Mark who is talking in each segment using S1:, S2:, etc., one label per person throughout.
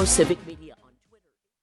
S1: Civic Media on Twitter.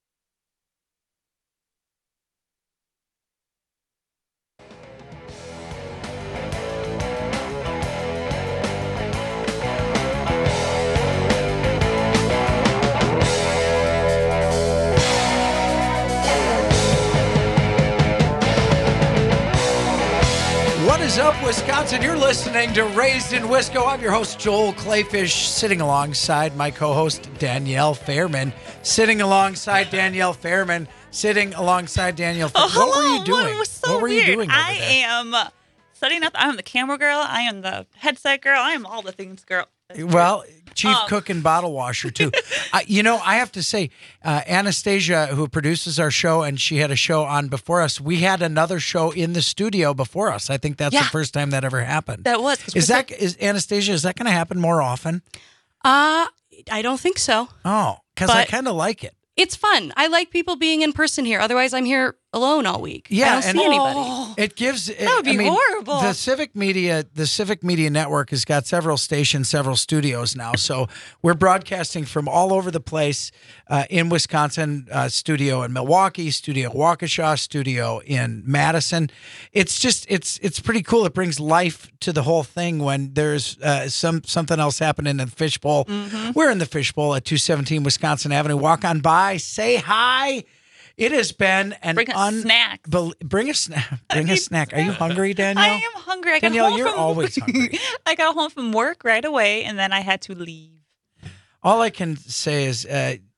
S2: What is up, Wisconsin? You're listening to Raised in Wisco. I'm your host, Joel Clayfish, sitting alongside my co-host, Danielle Fairman. Sitting alongside Danielle Fairman. Sitting alongside Danielle Fairman.
S3: Oh,
S2: What were you doing?
S3: It was so
S2: what were
S3: weird.
S2: you doing over
S3: I
S2: there?
S3: am setting up. I'm the camera girl. I am the headset girl. I am all the things girl.
S2: Well, chief cook and bottle washer, too. I have to say, Anastasia, who produces our show, and she had a show on before us, we had another show in the studio before us. I think that's the first time that ever happened.
S3: That was.
S2: Is Anastasia, is that going to happen more often?
S4: I don't think so.
S2: Oh, because I
S4: But-
S2: kind of like it.
S4: It's fun. I like people being in person here. Otherwise, I'm here alone all week.
S2: Yeah,
S4: I don't
S2: and-
S4: see anybody.
S3: Oh,
S2: It gives
S3: that would be horrible.
S2: The Civic Media Network has got several stations, several studios now. So we're broadcasting from all over the place in Wisconsin, studio in Milwaukee, studio in Waukesha, studio in Madison. It's just it's pretty cool. It brings life to the whole thing when there's something else happening in the fishbowl.
S3: Mm-hmm.
S2: We're in the fishbowl at 217 Wisconsin Avenue. Walk on by, say hi. It has been an
S3: Bring a snack.
S2: Bring a snack. Bring a snack. Are you hungry, Danielle?
S3: I am hungry. I got
S2: Danielle,
S3: home
S2: you're
S3: from,
S2: always hungry.
S3: I got home from work right away, and then I had to leave.
S2: All I can say is,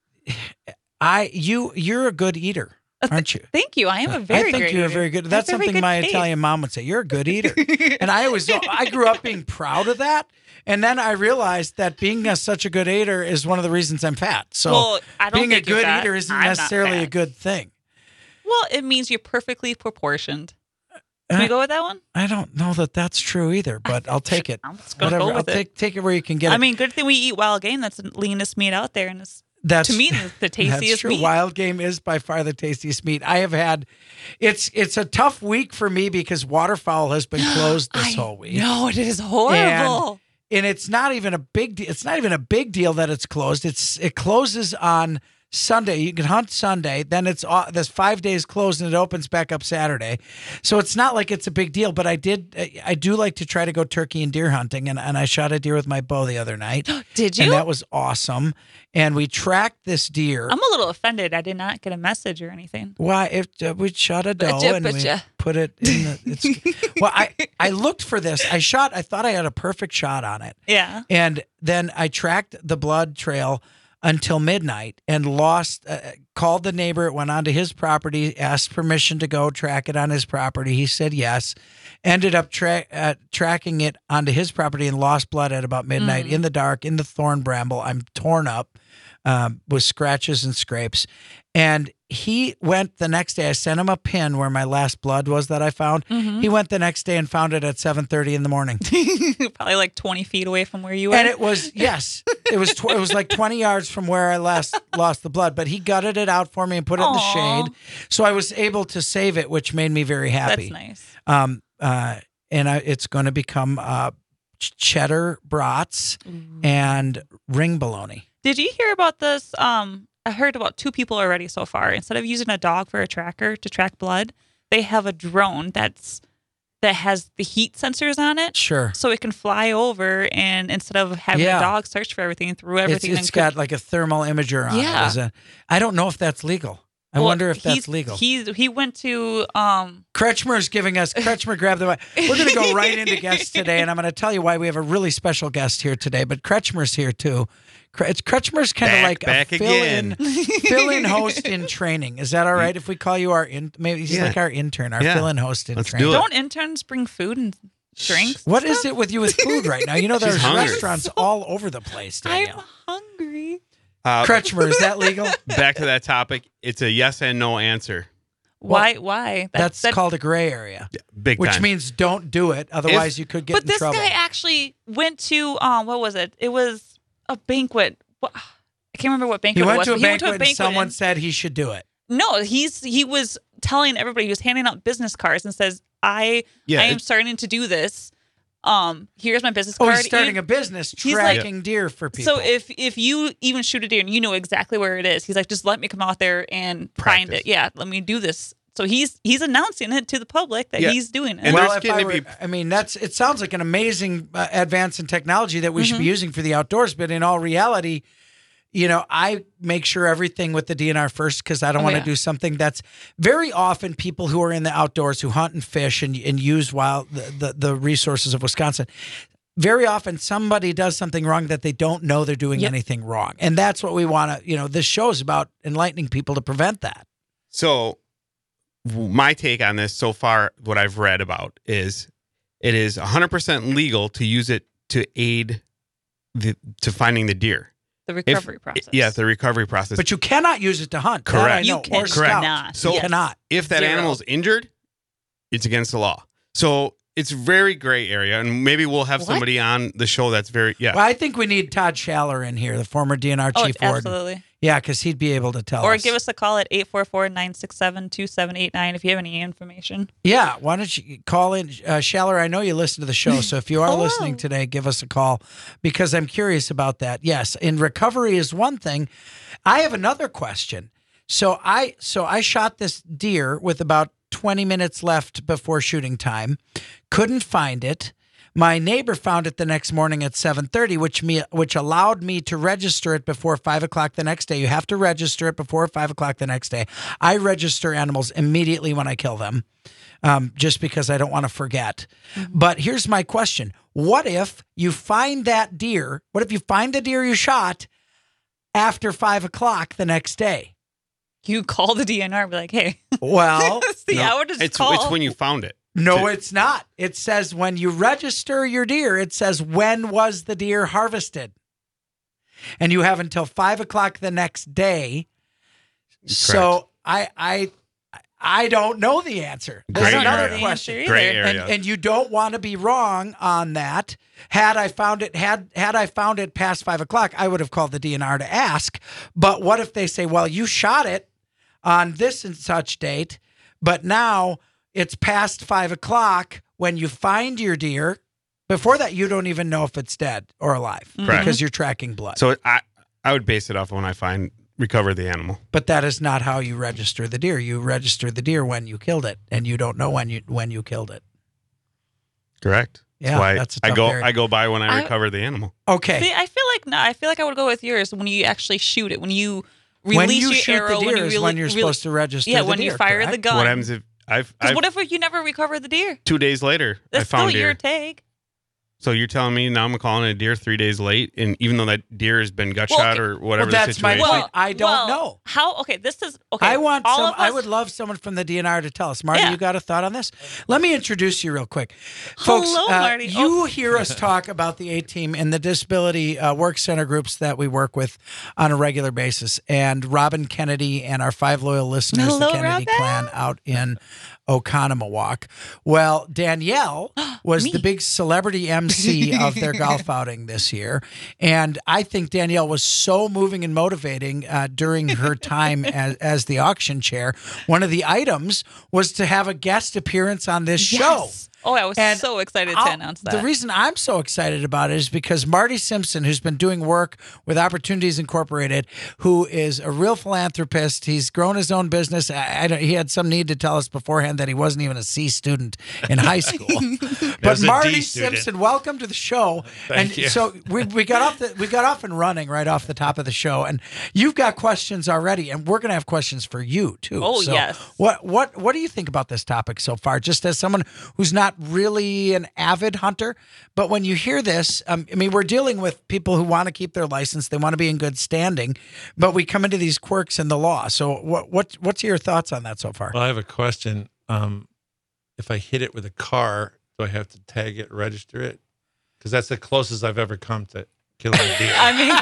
S2: you're a good eater, aren't you?
S3: Thank you. I am a very
S2: I think
S3: great
S2: you're
S3: eater.
S2: very good.
S3: I have
S2: That's
S3: very
S2: something
S3: good
S2: my
S3: taste.
S2: Italian mom would say. You're a good eater, and I grew up being proud of that. And then I realized that being such a good eater is one of the reasons I'm fat. So
S3: Well, I don't
S2: being a
S3: think you're
S2: good
S3: fat.
S2: eater isn't
S3: I'm not
S2: necessarily a
S3: fat.
S2: good thing.
S3: Well, it means you're perfectly proportioned. Can we go with that one?
S2: I don't know that that's true either, but I'll take it.
S3: I'm just gonna
S2: Whatever.
S3: go with
S2: I'll
S3: it.
S2: take it where you can get it.
S3: I mean, good thing we eat wild game. That's the leanest meat out there, and it's
S2: That's
S3: to me the tastiest
S2: That's true.
S3: meat.
S2: Wild game is by far the tastiest meat. I have had. It's a tough week for me because waterfowl has been closed this whole week.
S3: No, it is horrible.
S2: And it's not even a big deal. It's not even a big deal that it's closed. It closes on Sunday. You can hunt Sunday. Then there's 5 days closed and it opens back up Saturday. So it's not like it's a big deal. But I do like to try to go turkey and deer hunting, and I shot a deer with my bow the other night.
S3: Did you?
S2: And that was awesome. And we tracked this deer.
S3: I'm a little offended. I did not get a message or anything.
S2: Why? If we shot a doe
S3: Butcha,
S2: and we
S3: butcha.
S2: put it in the. Well, I looked for this. I thought I had a perfect shot on it.
S3: Yeah.
S2: And then I tracked the blood trail until midnight and called the neighbor. It went onto his property, asked permission to go track it on his property. He said yes. Ended up tracking it onto his property and lost blood at about midnight in the dark, in the thorn bramble. I'm torn up with scratches and scrapes. And he went the next day. I sent him a pin where my last blood was that I found. He went the next day and found it at 7:30 in the morning.
S3: Probably like 20 feet away from where you were.
S2: And it was, yes, it was like 20 yards from where I last lost the blood. But he gutted it out for me and put it in the
S3: Aw.
S2: shade. So I was able to save it, which made me very happy.
S3: That's nice.
S2: It's going to become cheddar brats and ring bologna.
S3: Did you hear about this? I heard about 2 people already so far. Instead of using a dog for a tracker to track blood, they have a drone that has the heat sensors on it.
S2: Sure.
S3: So it can fly over, and instead of having
S2: Yeah.
S3: a dog search for everything through everything,
S2: It's got like a thermal imager on
S3: Yeah.
S2: it. I don't know if that's legal. I wonder if that's legal.
S3: He went to
S2: Kretschmer's giving us, Kretschmer grabbed the mic. We're going to go right into guests today, and I'm going to tell you why we have a really special guest here today, but Kretschmer's here too. Kretschmer's kind of like
S5: Back
S2: a
S5: again.
S2: fill-in host in training. Is that all right if we call you maybe he's like our intern, our
S5: Yeah.
S2: fill-in host in
S5: Let's
S2: training?
S5: do it.
S3: Don't interns bring food and drinks?
S2: What is it with you with food right now? You know, there's
S5: She's hungry.
S2: restaurants all over the place,
S3: I'm
S2: Danielle.
S3: hungry.
S2: Kretschmer, is that legal?
S5: Back to that topic. It's a yes and no answer.
S3: Why?
S2: That's called a gray area,
S5: Big
S2: which
S5: time.
S2: means don't do it. Otherwise, you could get
S3: But
S2: in
S3: this
S2: trouble.
S3: guy actually went to what was it? It was a banquet. I can't remember what banquet
S2: He
S3: it
S2: went
S3: was.
S2: to a
S3: but
S2: banquet and someone said he should do it.
S3: No, he was telling everybody, he was handing out business cards and says, I am starting to do this. here's my business
S2: Oh,
S3: card.
S2: he's starting a business
S3: he's like-
S2: tracking deer for people.
S3: So if you even shoot a deer and you know exactly where it is, he's like, just let me come out there and find
S5: Practice.
S3: it. Yeah, let me do this. So he's announcing it to the public that
S5: Yeah.
S3: he's doing it.
S5: And
S2: well,
S5: there's
S2: if
S5: getting
S2: I,
S5: to
S2: were,
S5: be-
S2: I mean, it sounds like an amazing advance in technology that we should be
S3: Mm-hmm.
S2: using for the outdoors. But in all reality, I make sure everything with the DNR first because I don't want to
S3: yeah.
S2: do something that's very often people who are in the outdoors who hunt and fish and use the resources of Wisconsin. Very often somebody does something wrong that they don't know they're doing
S3: Yep.
S2: anything wrong. And that's what we want to, this show is about enlightening people to prevent that.
S5: So my take on this so far, what I've read about is it is 100% legal to use it to aid to finding the deer.
S3: The recovery process.
S5: Yes, the recovery process.
S2: But you cannot use it to hunt. That
S5: Correct.
S2: I
S3: You
S2: know,
S3: can
S2: or scout.
S3: not.
S5: So-
S2: You cannot.
S5: if that
S3: 0.
S5: animal's injured, it's against the law. So it's very gray area, and maybe we'll have
S3: What?
S5: somebody on the show that's very
S2: Well, I think we need Todd Schaller in here, the former DNR
S3: Oh,
S2: chief warden.
S3: absolutely.
S2: Yeah, because he'd be able to tell
S3: Or
S2: us.
S3: give us a call at 844-967-2789 if you have any information.
S2: Yeah, why don't you call in, Schaller? I know you listen to the show, so if you are
S3: Hello.
S2: listening today, give us a call because I'm curious about that. Yes, and recovery is one thing. I have another question. So I shot this deer with about 20 minutes left before shooting time. Couldn't find it. My neighbor found it the next morning at 7:30, which allowed me to register it before 5 o'clock the next day. You have to register it before 5 o'clock the next day. I register animals immediately when I kill them, just because I don't want to forget. But here's my question. What if you find that deer? What if you find the deer you shot after 5 o'clock the next day?
S3: You call the DNR and be like, hey,
S2: Well,
S3: it's the hour to
S5: it's
S3: call.
S5: when you found it.
S2: no, it's not. It says when you register your deer, it says when was the deer harvested? And you have until 5 o'clock the next day. So I don't know the answer. There's
S5: Gray
S2: another
S5: area.
S2: question.
S5: Gray
S3: either.
S5: area.
S2: And you don't want to be wrong on that. Had I found it past 5 o'clock, I would have called the DNR to ask. But what if they say, well, you shot it on this and such date, but now it's past 5 o'clock when you find your deer. Before that, you don't even know if it's dead or alive
S5: Correct.
S2: because you're tracking blood.
S5: So I would base it off when I recover the animal.
S2: But that is not how you register the deer. You register the deer when you killed it, and you don't know when you killed it.
S5: Correct.
S2: Yeah,
S5: why
S2: that's a
S5: I
S2: tough
S5: go
S2: area.
S5: I go by when I
S3: I-
S5: recover the animal.
S2: Okay.
S3: See, I feel like I would go with yours when you actually shoot it. When you
S2: When
S3: release
S2: you
S3: your
S2: shoot
S3: arrow,
S2: the deer
S3: when you
S2: is
S3: really,
S2: when you're
S3: really-
S2: supposed to register
S3: yeah,
S2: the
S3: when
S2: deer,
S3: you fire the
S2: correct?
S3: gun.
S5: What happens if I've
S3: Because what if you never recover the deer?
S5: 2 days later
S3: That's
S5: I found
S3: still your
S5: deer?
S3: tag.
S5: So you're telling me now I'm calling a deer 3 days late, and even though that deer has been gut shot
S3: okay.
S5: or whatever
S2: Well,
S5: the
S2: that's my
S5: situation.
S2: point. I don't know.
S3: How? Okay, this is okay.
S2: I want
S3: all
S2: some.
S3: of
S2: I
S3: us-
S2: would love someone from the DNR to tell us. Marty,
S3: Yeah.
S2: you got a thought on this? Let me introduce you real quick, folks.
S3: Hello, Marty.
S2: You hear us talk about the A Team and the disability work center groups that we work with on a regular basis, and Robin Kennedy and our 5 loyal listeners,
S3: Hello,
S2: the Kennedy
S3: Robin.
S2: clan out in Oconomowoc. Well, Danielle was
S3: Me.
S2: the big celebrity MC of their golf outing this year. And I think Danielle was so moving and motivating during her time as the auction chair. One of the items was to have a guest appearance on this show.
S3: Yes. Oh, I was
S2: And
S3: so excited to announce that.
S2: The reason I'm so excited about it is because Marty Simpson, who's been doing work with Opportunities Incorporated, who is a real philanthropist, he's grown his own business. He had some need to tell us beforehand that he wasn't even a C student in high school. But
S1: was a D
S2: Marty
S1: student.
S2: Simpson, welcome to the show.
S1: Thank
S2: and
S1: you.
S2: so we got off and running right off the top of the show, and you've got questions already, and we're going to have questions for you too.
S3: Oh,
S2: So
S3: yes.
S2: What do you think about this topic so far? Just as someone who's not really an avid hunter, but when you hear this, I mean, we're dealing with people who want to keep their license, they want to be in good standing, but we come into these quirks in the law. So what's your thoughts on that so far?
S1: Well, I have a question. If I hit it with a car, do I have to tag it, register it? Because that's the closest I've ever come to killing a deer.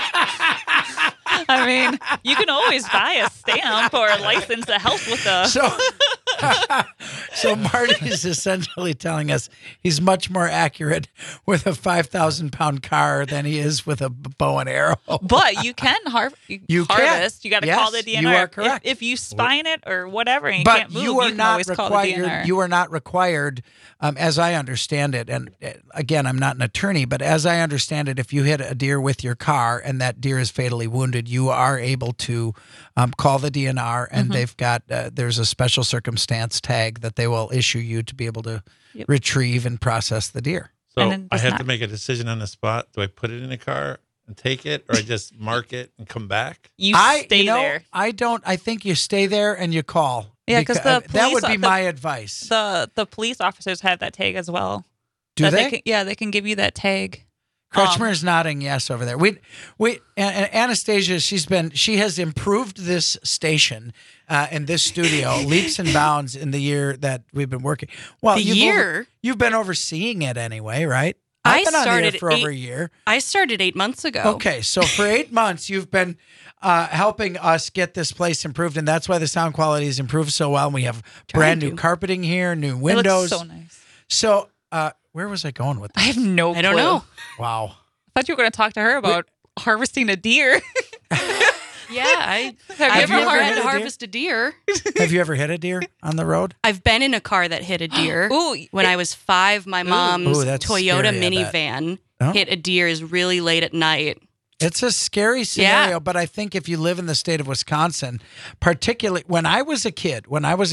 S3: I mean, you can always buy a stamp or a license that helps with the.
S2: So So Marty's essentially telling us he's much more accurate with a 5,000-pound car than he is with a bow and arrow.
S3: But you can
S2: You can.
S3: harvest. You got to call the
S2: Yes,
S3: DNR.
S2: you are correct.
S3: If you spine it or whatever and you
S2: But
S3: can't move,
S2: you are
S3: can
S2: not
S3: always call the
S2: required.
S3: DNR.
S2: You are not required, as I understand it. And again, I'm not an attorney, but as I understand it, if you hit a deer with your car and that deer is fatally wounded, you are able to call the DNR, and they've got there's a special circumstance tag that they will issue you to be able to
S3: Yep.
S2: retrieve and process the deer.
S1: So
S3: And then
S1: I
S3: just
S1: have
S3: not-
S1: to make a decision on the spot. Do I put it in a car and take it, or I just mark it and come back?
S3: You stay there.
S2: I don't. I think you stay there and you call.
S3: Yeah, 'cause the
S2: that would
S3: police-
S2: be my advice.
S3: The police officers have that tag as well.
S2: Do
S3: That
S2: they?
S3: they can give you that tag.
S2: Kretschmer's nodding yes over there. We and Anastasia, she has improved this station in this studio leaps and bounds in the year that we've been working. Well,
S4: The year?
S2: you've been overseeing it anyway, right?
S4: I
S2: I've been on the air
S4: started
S2: for over a year.
S4: I started 8 months ago.
S2: Okay, so for 8 months, you've been helping us get this place improved, and that's why the sound quality has improved so well. And we have brand new
S4: to.
S2: carpeting here, new
S3: It
S2: windows.
S3: looks so nice.
S2: So, where was I going with
S3: I
S2: this?
S3: have no clue.
S4: I don't know.
S2: Wow.
S3: I thought you were going to talk to her about harvesting a deer.
S4: Yeah, I've
S3: Have you
S2: ever
S4: never
S2: hit
S4: had
S2: a
S4: to
S2: deer?
S4: harvest a deer.
S2: Have you ever hit a deer on the road?
S4: I've been in a car that hit a deer.
S3: Ooh,
S4: When I was 5, my mom's
S2: Ooh, that's
S4: Toyota
S2: scary, I bet.
S4: minivan
S2: Oh.
S4: hit a deer really late at night.
S2: It's a scary scenario, but I think if you live in the state of Wisconsin, particularly when I was a kid,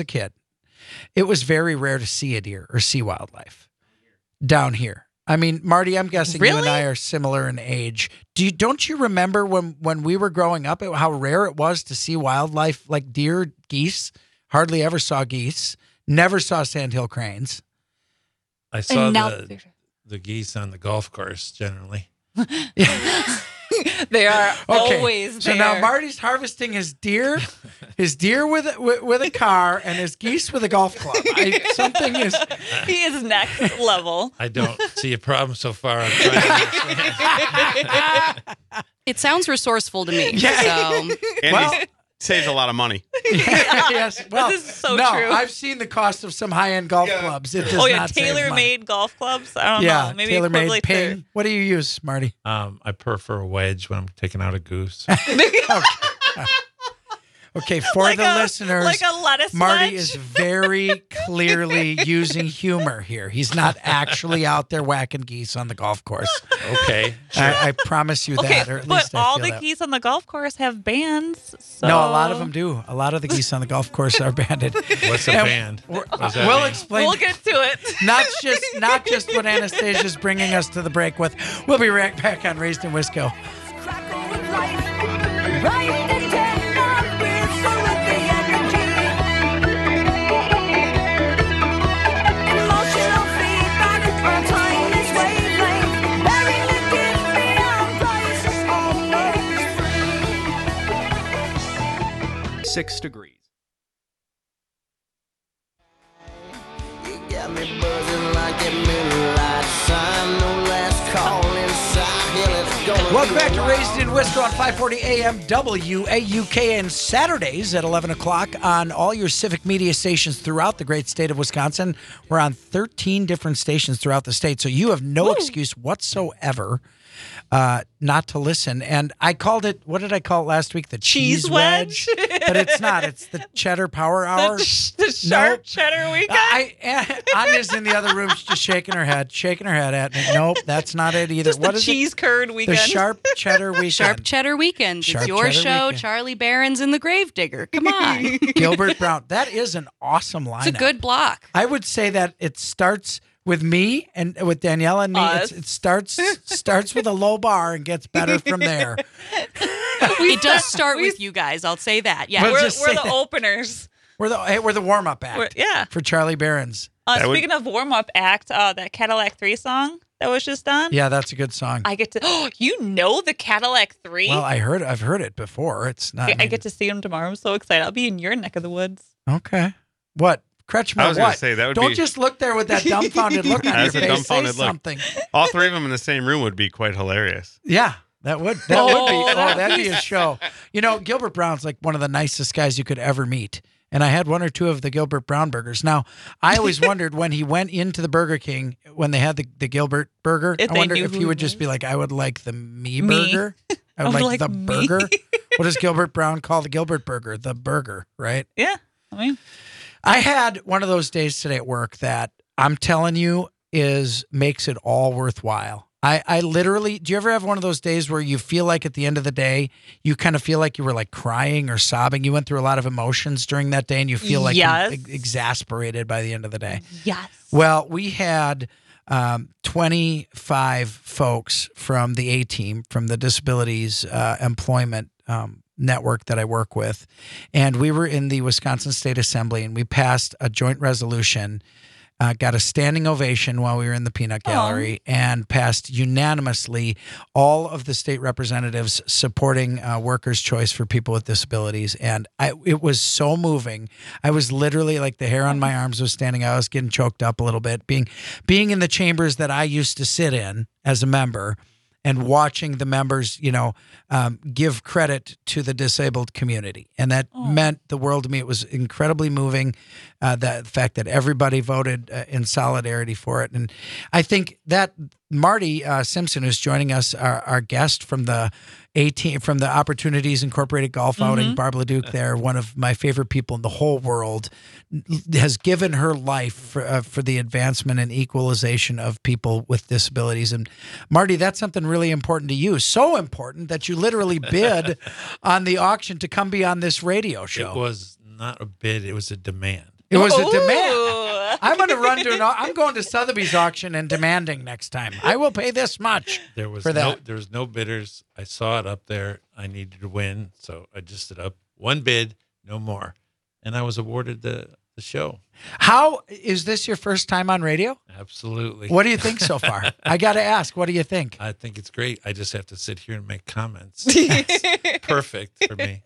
S2: it was very rare to see a deer or see wildlife down here. I mean, Marty, I'm guessing you and
S3: Really?
S2: I are similar in age. Don't you remember when we were growing up how rare it was to see wildlife like deer, geese? Hardly ever saw geese. Never saw sandhill cranes.
S1: I saw
S3: and now
S1: the geese on the golf course generally.
S3: they are
S2: Okay,
S3: always
S2: so
S3: there.
S2: now Marty's harvesting his deer with a car, and his geese with a golf club. Something is.
S3: He is next level.
S1: I don't see a problem so far. I'm trying to understand.
S4: It sounds resourceful to me.
S2: Yeah.
S4: So
S5: And
S2: Well-
S5: he saves a lot of money.
S2: Yes. Well,
S3: This is so
S2: no,
S3: true.
S2: I've seen the cost of some high-end golf clubs. It does
S3: Oh yeah,
S2: not save money.
S3: tailor-made golf clubs. I don't
S2: Yeah,
S3: know. Maybe
S2: tailor-made
S3: equivalent to-
S2: ping. What do you use, Marty?
S1: I prefer a wedge when I'm taking out a goose.
S2: Okay, for
S3: like
S2: the listeners,
S3: like a lettuce
S2: Marty
S3: wedge.
S2: is very clearly using humor here. He's not actually out there whacking geese on the golf course.
S1: Okay.
S2: I promise you
S3: Okay,
S2: that, or at
S3: but
S2: least I
S3: all
S2: feel
S3: the
S2: that.
S3: geese on the golf course have bands. So.
S2: No, a lot of them do. A lot of the geese on the golf course are banded.
S1: What's a
S2: And
S1: band? What does that
S2: We'll
S1: mean?
S2: explain.
S3: We'll get to it.
S2: Not just what Anastasia's bringing us to the break with. We'll be right back on Raised in Wisco.
S6: Six degrees.
S7: You got me buzzing like a midnight sun. No last call inside. Hell, it's gonna
S2: Welcome
S7: be
S2: back
S7: a
S2: to
S7: while.
S2: Raised in Wisco on 540 AM WAUK and Saturdays at 11 o'clock on all your civic media stations throughout the great state of Wisconsin. We're on 13 different stations throughout the state, so you have no excuse whatsoever not to listen. And I called it, what did I call it last week? The cheese wedge? But it's not. It's the cheddar power hour.
S3: The sharp
S2: Nope.
S3: cheddar weekend.
S2: Anya's in the other room just shaking her head at me. Nope, that's not it either.
S3: Just
S2: What
S3: the
S2: is
S3: cheese curd
S2: it?
S3: weekend.
S2: The sharp cheddar weekend.
S4: Sharp Cheddar Weekend.
S2: Sharp
S4: It's your
S2: Cheddar
S4: show,
S2: Weekend.
S4: Charlie Barron's and the Gravedigger. Come on.
S2: Gilbert Brown. That is an awesome lineup.
S4: It's a good block.
S2: I would say that it starts with me and with Danielle and me.
S3: Us.
S2: It starts with a low bar and gets better from there.
S4: It does start with you guys. I'll say that. Yeah.
S2: Well,
S3: We're
S2: just say
S3: the
S2: that.
S3: openers.
S2: We're the warm up act.
S3: Yeah.
S2: For Charlie Barron's.
S5: That would-
S3: Speaking of warm up act, that Cadillac 3 song that was just done.
S2: Yeah, that's a good song.
S3: I get to. Oh, you know the Cadillac 3?
S2: Well, I've heard it before. It's not.
S3: I get to see him tomorrow. I'm so excited. I'll be in your neck of the woods.
S2: Okay. What? Kretschmer,
S5: I was going
S2: what?
S5: to say that would
S2: Don't
S5: be
S2: just look there with that dumbfounded look on your
S5: That's a
S2: face. Say
S5: dumbfounded look.
S2: something.
S5: all three of them in the same room would be quite hilarious.
S2: Yeah. That would be that'd be a show. You know, Gilbert Brown's like one of the nicest guys you could ever meet. And I had one or two of the Gilbert Brown burgers. Now, I always wondered when he went into the Burger King, when they had the Gilbert burger,
S3: If
S2: I
S3: they
S2: wonder
S3: knew
S2: if
S3: who
S2: he
S3: he
S2: would just
S3: was.
S2: be like, I would like the me
S3: Me.
S2: burger. I would
S3: I would
S2: like the
S3: like me.
S2: burger. What does Gilbert Brown call the Gilbert burger? The burger, right?
S3: Yeah. I mean,
S2: I had one of those days today at work that I'm telling you makes it all worthwhile. I literally, do you ever have one of those days where you feel like at the end of the day, you kind of feel like you were like crying or sobbing? You went through a lot of emotions during that day and you feel like
S3: Yes.
S2: exasperated by the end of the day.
S3: yes.
S2: Well, we had 25 folks from the A-Team, from the Disabilities Employment Network that I work with. And we were in the Wisconsin State Assembly and we passed a joint resolution, got a standing ovation while we were in the peanut gallery, and passed unanimously all of the state representatives supporting workers' choice for people with disabilities. And it was so moving. I was literally like the hair on my arms was standing out. I was getting choked up a little bit. Being in the chambers that I used to sit in as a member and watching the members, give credit to the disabled community. And that meant the world to me. It was incredibly moving, the fact that everybody voted in solidarity for it. And I think that Marty Simpson, who's joining us, our guest from the A-Team, from the Opportunities Incorporated Golf Outing, Barb Leduc there, one of my favorite people in the whole world, has given her life for the advancement and equalization of people with disabilities. And Marty, that's something really important to you. So important that you literally bid on the auction to come be on this radio show.
S1: It was not a bid; it was a demand.
S2: It was a demand.
S3: Ooh.
S2: I'm going to run to I'm going to Sotheby's auction and demanding next time. I will pay this much.
S1: There was
S2: For that.
S1: there was no bidders. I saw it up there. I needed to win, so I just stood up. One bid, no more, and I was awarded the show.
S2: How is this your first time on radio?
S1: Absolutely.
S2: What do you think so far? I got to ask, what do you think?
S1: I think it's great. I just have to sit here and make comments. It's perfect for me.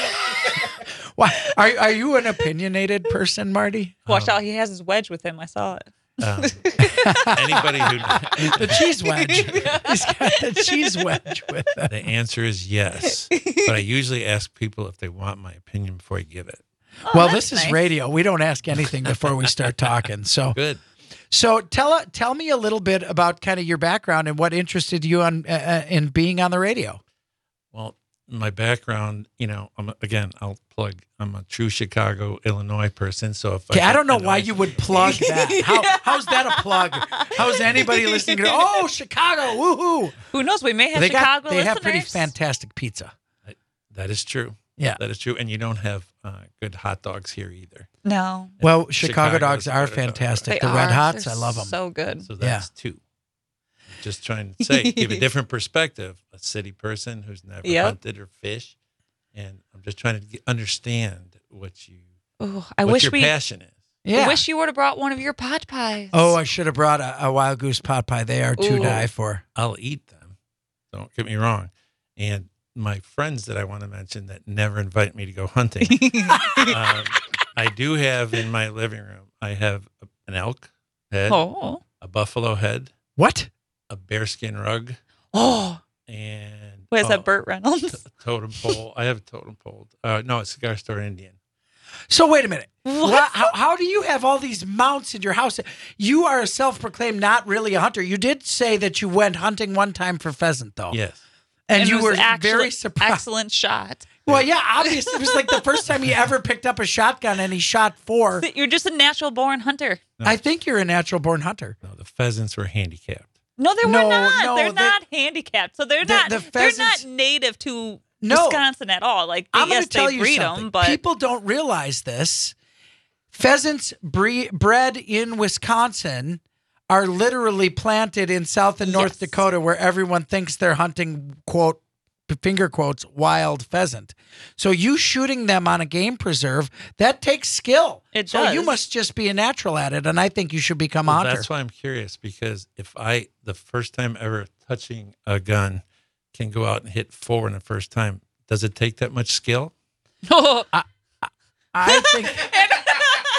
S2: Why are you an opinionated person, Marty?
S3: Watch out. He has his wedge with him. I saw it.
S1: Anybody who
S2: The cheese wedge. He's got the cheese wedge with him.
S1: the answer is yes, but I usually ask people if they want my opinion before I give it.
S2: Well,
S3: that's
S2: this is
S3: nice.
S2: radio. We don't ask anything before we start talking. So
S1: Good.
S2: tell me a little bit about kind of your background and what interested you in being on the radio.
S1: Well, my background, I'll plug. I'm a true Chicago, Illinois person. So if
S2: Okay, I don't know why you would plug that. How's that a plug? How's anybody listening to? Oh, Chicago, woohoo!
S3: Who knows? We may have
S2: They
S3: Chicago
S2: have
S3: listeners.
S2: pretty fantastic pizza.
S1: That is true.
S2: Yeah.
S1: That is true. And you don't have good hot dogs here either.
S3: No.
S2: Well, Chicago
S1: Chicago
S2: dogs
S1: is
S2: are
S1: better dog.
S2: fantastic.
S3: They
S2: The Red
S3: are.
S2: Hots,
S3: They're
S2: I love them.
S3: So good.
S1: So that's two. Just trying to say, give a different perspective. A city person who's never
S3: Yep.
S1: hunted or fished. And I'm just trying to understand what
S3: Ooh,
S1: your passion is.
S2: Yeah.
S3: I wish you would have brought one of your pot pies.
S2: Oh, I should have brought a wild goose pot pie. They are to
S3: Ooh.
S2: die for.
S1: I'll eat them. Don't get me wrong. And my friends that I want to mention that never invite me to go hunting. I do have in my living room, I have an elk head,
S3: Oh.
S1: a buffalo head,
S2: What?
S1: a bearskin rug,
S3: Oh.
S1: and
S3: Wait, is that Burt Reynolds?
S1: totem pole. I have a totem pole. No, it's Cigar Store Indian.
S2: So wait a minute. How do you have all these mounts in your house? You are a self-proclaimed not really a hunter. You did say that you went hunting one time for pheasant, though.
S1: Yes.
S2: And
S3: it
S2: you
S3: was
S2: were
S3: actually
S2: very surprised.
S3: Excellent shot.
S2: Well, yeah, obviously. It was like the first time he ever picked up a shotgun and he shot 4.
S3: You're just a natural born hunter.
S2: I think you're a natural-born hunter.
S1: No, the pheasants were handicapped.
S3: No, they
S2: No,
S3: were not.
S2: no,
S3: they're
S2: they-
S3: not handicapped, so they're
S2: the
S3: not. They're
S2: pheasants-
S3: not native to
S2: No.
S3: Wisconsin at all. Like,
S2: I'm going
S3: yes,
S2: to tell
S3: they
S2: you
S3: breed
S2: something.
S3: them, but
S2: People don't realize this. Pheasants bred in Wisconsin are literally planted in South and North
S3: Yes.
S2: Dakota, where everyone thinks they're hunting, quote, finger quotes, wild pheasant. So you shooting them on a game preserve, that takes skill.
S3: It
S2: So you
S3: does.
S2: must just be a natural at it, and I think you should become a
S1: Well,
S2: hunter.
S1: that's why I'm curious, because if the first time ever touching a gun can go out and hit 4 in the first time, does it take that much skill?
S2: I think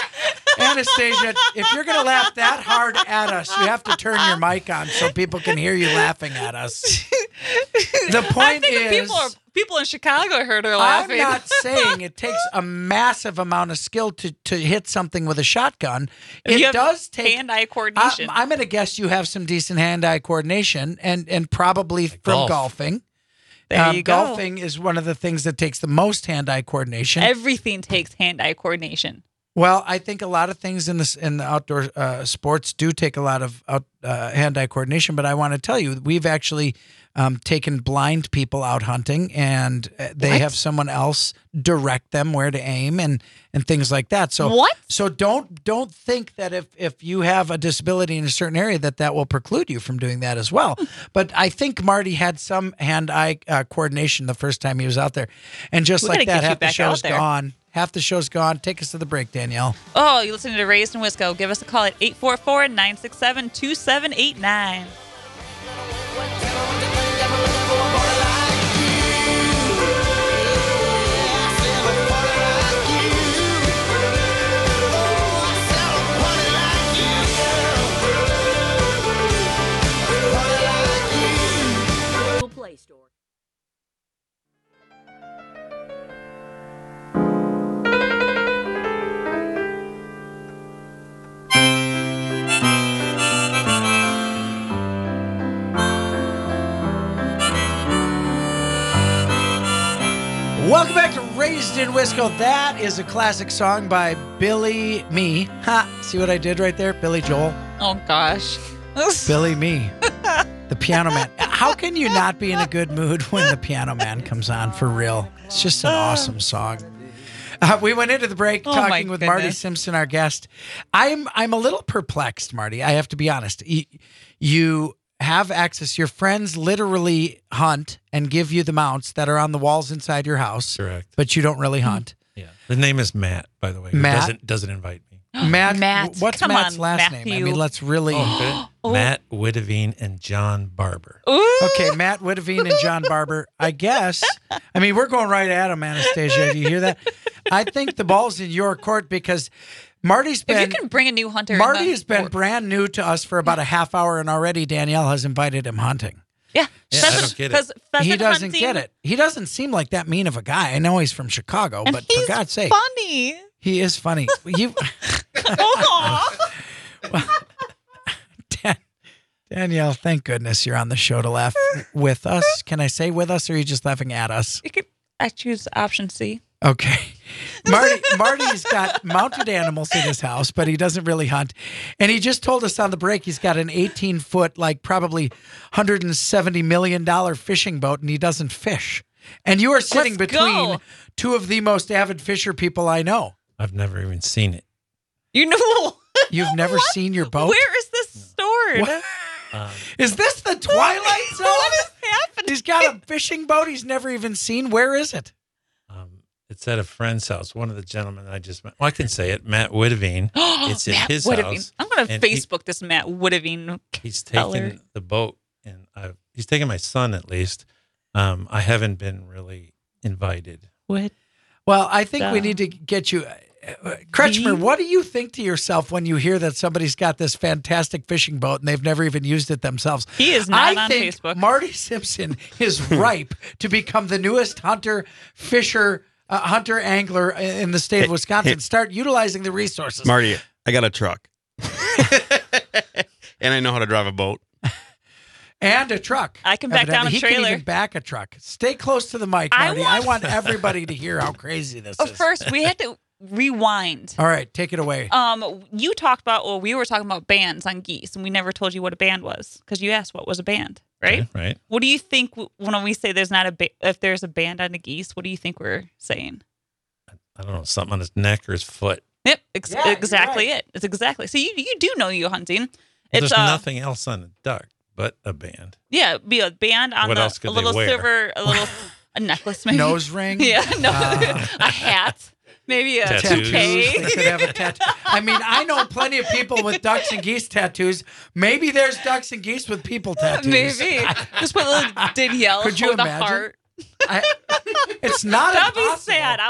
S2: Anastasia, if you're going to laugh that hard at us, you have to turn your mic on so people can hear you laughing at us. The
S3: I
S2: point
S3: think
S2: is,
S3: people in Chicago heard her
S2: I'm
S3: laughing.
S2: not saying it takes a massive amount of skill to hit something with a shotgun.
S3: You
S2: It
S3: have
S2: does take
S3: hand-eye coordination.
S2: I'm going to guess you have some decent hand-eye coordination, and probably from
S1: golf.
S2: golfing.
S3: There you go.
S2: Golfing is one of the things that takes the most hand-eye coordination.
S3: Everything takes hand-eye coordination.
S2: Well, I think a lot of things in the outdoor sports do take a lot of hand-eye coordination. But I want to tell you, we've actually taken blind people out hunting, and they have someone else direct them where to aim and things like that. So
S3: What?
S2: So don't think that if you have a disability in a certain area that will preclude you from doing that as well. But I think Marty had some hand-eye coordination the first time he was out there, and just
S3: We
S2: like
S3: gotta
S2: that,
S3: get you
S2: half the
S3: back
S2: show's
S3: out there.
S2: gone. Half the show's gone. Take us to the break, Danielle.
S3: Oh, you're listening to Raised in Wisco. Give us a call at 844-967-2789.
S8: Play Store.
S2: Welcome back to Raised in Wisco. That is a classic song by Billy Me. Ha! See what I did right there? Billy Joel.
S3: Oh, gosh.
S2: Billy Me. The Piano Man. How can you not be in a good mood when the Piano Man comes on for real? It's just an awesome song. We went into the break
S3: Oh, my
S2: talking with Marty
S3: goodness.
S2: Simpson, our guest. I'm a little perplexed, Marty. I have to be honest. You have access. Your friends literally hunt and give you the mounts that are on the walls inside your house,
S1: Correct.
S2: but you don't really hunt.
S1: Yeah. The name is Matt, by the way. who
S2: Matt?
S1: doesn't invite me.
S2: Matt, what's
S3: come
S2: Matt's
S3: on,
S2: last name? I
S3: Matthew.
S2: mean, let's really.
S1: Matt Witteveen and John Barber.
S3: Ooh.
S2: Okay, Matt Witteveen and John Barber. I guess. I mean, we're going right at him, Anastasia. Do you hear that? I think the ball's in your court because Marty's
S3: If you
S2: been.
S3: can bring a new hunter.
S2: Marty has been brand new to us for about a half hour, and already Danielle has invited him hunting.
S3: Yeah.
S1: Yeah, I don't get it.
S3: Because
S2: He doesn't get it. He doesn't seem like that mean of a guy. I know he's from Chicago,
S3: And
S2: but
S3: he's
S2: for God's sake,
S3: funny.
S2: he is funny. You,
S3: Aw.
S2: Danielle, thank goodness you're on the show to laugh with us. Can I say with us, or are you just laughing at us?
S3: I choose option C.
S2: Okay. Marty's got mounted animals in his house, but he doesn't really hunt. And he just told us on the break he's got an 18-foot, like probably $170 million fishing boat, and he doesn't fish. And you are sitting
S3: Let's
S2: between
S3: go.
S2: two of the most avid fisher people I know.
S1: I've never even seen it.
S3: You know.
S2: You've never seen your boat?
S3: Where is this stored?
S2: What? Is this the Twilight Zone?
S3: What is happening?
S2: He's got a fishing boat he's never even seen. Where is it?
S1: It's at a friend's house. One of the gentlemen I just met. Well, I can say it. Matt Witteveen. It's at
S3: Matt
S1: his
S3: Witteveen.
S1: house.
S3: I'm going to
S1: and he-
S3: Facebook this Matt Witteveen.
S1: He's
S3: Keller.
S1: taken the boat, and he's taken my son at least. I haven't been really invited.
S3: What?
S2: Well, I think we need to get you. Kretschmer,
S3: Me?
S2: what do you think to yourself when you hear that somebody's got this fantastic fishing boat and they've never even used it themselves?
S3: He is not
S2: I
S3: on
S2: think
S3: Facebook.
S2: Marty Simpson is ripe to become the newest hunter angler in the state of Wisconsin. Start utilizing the resources.
S5: Marty, I got a truck. And I know how to drive a boat.
S2: And a truck.
S3: I can back down
S2: Evidently.
S3: a
S2: He
S3: trailer.
S2: can even back a truck. Stay close to the mic,
S3: I
S2: Marty. I want everybody to hear how crazy this is.
S3: First, we had to rewind.
S2: All right, take it away.
S3: You talked about, well, we were talking about bands on geese, and we never told you what a band was because you asked what was a band, right?
S1: Okay, right.
S3: What do you think when we say there's not if there's a band on the geese? What do you think we're saying?
S1: I don't know, something on his neck or his foot.
S3: Yep,
S2: Yeah, you're
S3: exactly
S2: right.
S3: it. It's exactly. So you do know you hunting.
S1: Well,
S3: It's
S1: there's nothing else on the duck but a band.
S3: Yeah, be a band on
S1: What else
S3: a
S1: could they
S3: little
S1: wear?
S3: silver, a necklace maybe.
S2: Nose ring.
S3: Yeah, no, a hat, maybe a
S1: Tattoos.
S3: toupee.
S2: They could have a tattoo. I mean, I know plenty of people with ducks and geese tattoos. Maybe there's ducks and geese with people tattoos.
S3: Maybe just put a little Danielle
S2: Could you
S3: with a
S2: imagine?
S3: heart.
S2: It's not
S3: That'd be
S2: impossible.
S3: sad. I would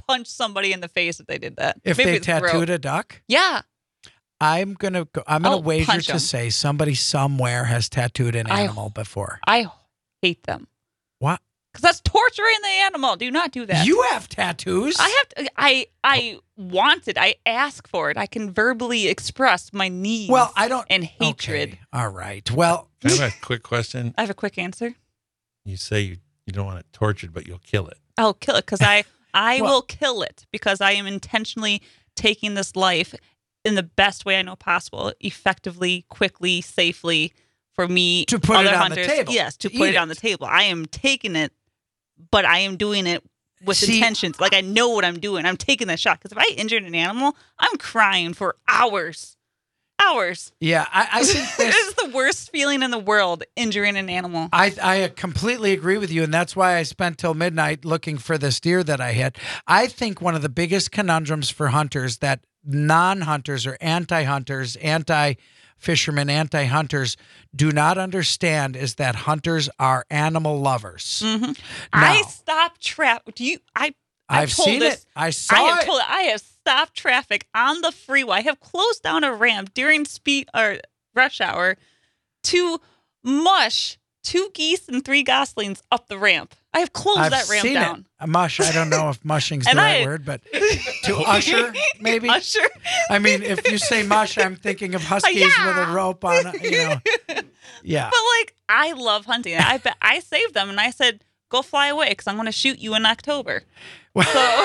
S3: punch somebody in the face if they did that.
S2: If
S3: Maybe
S2: they
S3: the throat.
S2: tattooed a duck,
S3: Yeah.
S2: I'm gonna
S3: I'll
S2: wager
S3: punch
S2: to
S3: 'em.
S2: say somebody somewhere has tattooed an
S3: I-
S2: animal before.
S3: I hate them.
S2: What?
S3: Because that's torturing the animal. Do not do that.
S2: You have tattoos.
S3: I have to. I want it. I ask for it. I can verbally express my needs.
S2: Well, I don't.
S3: And hatred.
S2: Okay. All right. Well,
S1: I have a quick question.
S3: I have a quick answer.
S1: You say you don't want it tortured, but you'll kill it.
S3: I'll kill it because I
S2: Well-
S3: will kill it because I am intentionally taking this life in the best way I know possible, effectively, quickly, safely for me
S2: To put
S3: other
S2: it on the
S3: hunters.
S2: table,
S3: Yes, to
S2: to
S3: put
S2: eat
S3: it on the
S2: it.
S3: table. I am taking it, but I am doing it with
S2: See-
S3: intentions. Like I know what I'm doing. I'm taking the shot because if I injured an animal, I'm crying for hours. Hours.
S2: yeah, I think
S3: It
S2: this.
S3: is the worst feeling in the world, injuring an animal.
S2: I completely agree with you, and that's why I spent till midnight looking for this deer that I hit. I think one of the biggest conundrums for hunters that non-hunters or anti-hunters, anti-fishermen, anti-hunters do not understand is that hunters are animal lovers.
S3: Mhm.
S2: Now-
S3: I stopped trap. Do you?
S2: I've
S3: told
S2: seen
S3: this-
S2: it. I saw
S3: I have
S2: it.
S3: told I have stopped traffic on the freeway. I have closed down a ramp during speed or rush hour to mush 2 geese and 3 goslings up the ramp. I have closed
S2: I've
S3: that ramp
S2: seen
S3: down.
S2: it. Mush. I don't know if mushing's the
S3: And
S2: right
S3: I-
S2: word, but to usher, maybe.
S3: Usher.
S2: I mean, if you say mush, I'm thinking of huskies with a rope on. Yeah.
S3: But like, I love hunting. I saved them and I said, "Go fly away," because I'm going to shoot you in October.
S2: Wait,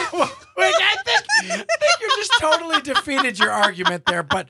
S2: I think you just totally defeated your argument there. But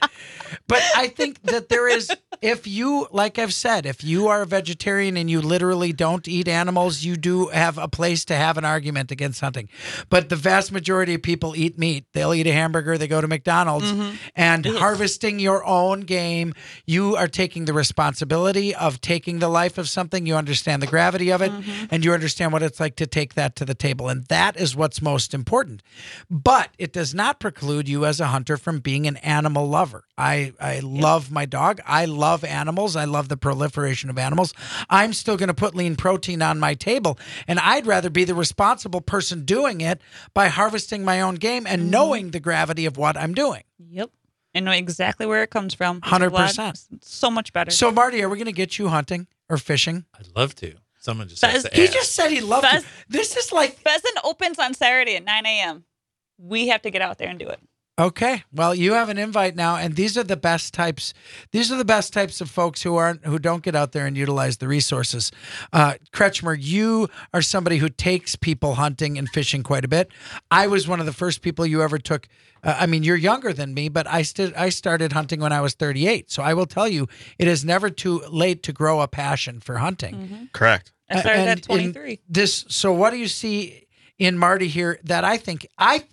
S2: I think that there is, if you, like I've said, if you are a vegetarian and you literally don't eat animals, you do have a place to have an argument against hunting. But the vast majority of people eat meat. They'll eat a hamburger, they go to McDonald's, and harvesting your own game, you are taking the responsibility of taking the life of something. You understand the gravity of it, and you understand what it's like to take that to the table. And that is what's most important. But it does not preclude you as a hunter from being an animal lover. I love my dog. I love animals. I love the proliferation of animals. I'm still going to put lean protein on my table, and I'd rather be the responsible person doing it by harvesting my own game and knowing the gravity of what I'm doing.
S3: Yep. And know exactly where it comes from.
S2: 100%.
S3: So much better.
S2: So, Marty, are we going to get you hunting or fishing?
S1: I'd love to. Someone just
S3: That
S1: has
S3: is-
S1: to
S2: He
S1: ask.
S2: just said he loved
S3: Fez-
S2: it. This is like,
S3: Pheasant opens on Saturday at 9 a.m. We have to get out there and do it.
S2: okay, well, you have an invite now, and these are the best types. These are the best types of folks who don't get out there and utilize the resources. Kretschmer, you are somebody who takes people hunting and fishing quite a bit. I was one of the first people you ever took. I mean, you're younger than me, but I started hunting when I was 38. So I will tell you, it is never too late to grow a passion for hunting.
S5: Correct.
S3: I started
S2: And
S3: at
S2: in
S3: 23.
S2: So what do you see in Marty here that I think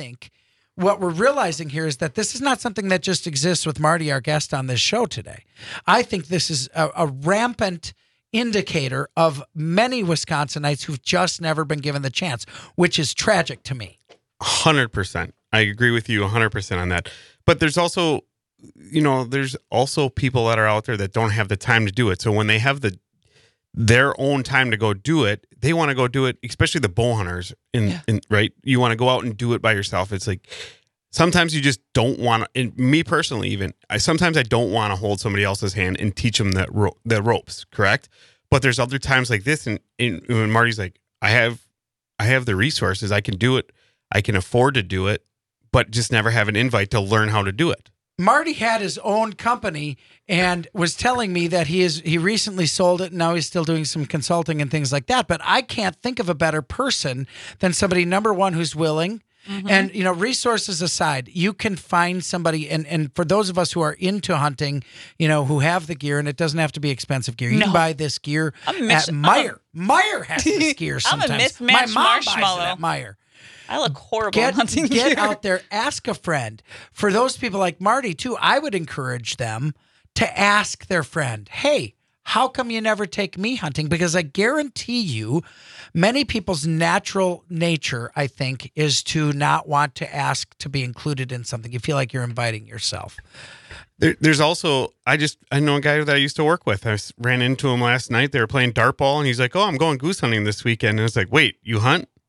S2: what we're realizing here is that this is not something that just exists with Marty, our guest on this show today. I think this is a rampant indicator of many Wisconsinites who've just never been given the chance, which is tragic to me.
S5: 100%. I agree with you 100% on that. But there's also, there's also people that are out there that don't have the time to do it. So when they have their own time to go do it, they want to go do it, especially the bow hunters right? You want to go out and do it by yourself. It's like, sometimes you just don't want to, and me personally, even sometimes I don't want to hold somebody else's hand and teach them the ropes. Correct. But there's other times like this. And when Marty's like, I have the resources, I can do it. I can afford to do it, but just never have an invite to learn how to do it.
S2: Marty had his own company and was telling me that he recently sold it and now he's still doing some consulting and things like that. But I can't think of a better person than somebody, number one, who's willing. And, resources aside, you can find somebody. And for those of us who are into hunting, who have the gear, and it doesn't have to be expensive gear. You can buy this gear at Meijer. Meijer has this gear
S3: I'm a
S2: sometimes.
S3: mismatched
S2: My mom buys
S3: marshmallow.
S2: it at Meijer.
S3: I look horrible in hunting
S2: Get
S3: gear.
S2: out there, ask a friend. For those people like Marty, too, I would encourage them to ask their friend, hey, how come you never take me hunting? Because I guarantee you, many people's natural nature, I think, is to not want to ask to be included in something. You feel like you're inviting yourself.
S5: There's also, I know a guy that I used to work with. I ran into him last night. They were playing dart ball, and he's like, "Oh, I'm going goose hunting this weekend." And it's like, "Wait, you hunt?"